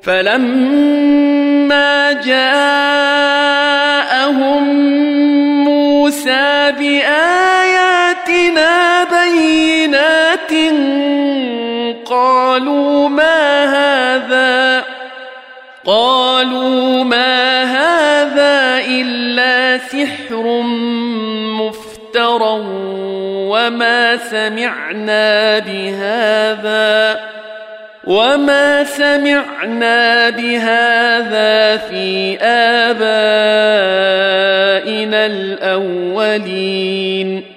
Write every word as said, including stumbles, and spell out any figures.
فلما جاءهم موسى بآياتنا بينات قالوا ما هذا قالوا ما هذا إلا سحر مفترى وما سمعنا بهذا وما سمعنا بهذا في آبائنا الأولين